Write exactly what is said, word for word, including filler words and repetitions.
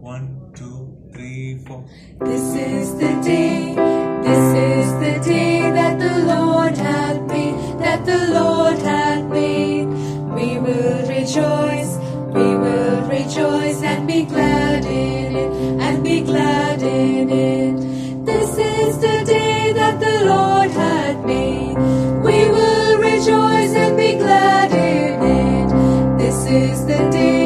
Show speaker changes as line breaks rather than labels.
One, two, three, four.
This is the day, this is the day that the Lord hath made, that the Lord hath made. We will rejoice, we will rejoice and be glad in it, and be glad in it. This is the day that the Lord hath made. We will rejoice and be glad in it. This is the day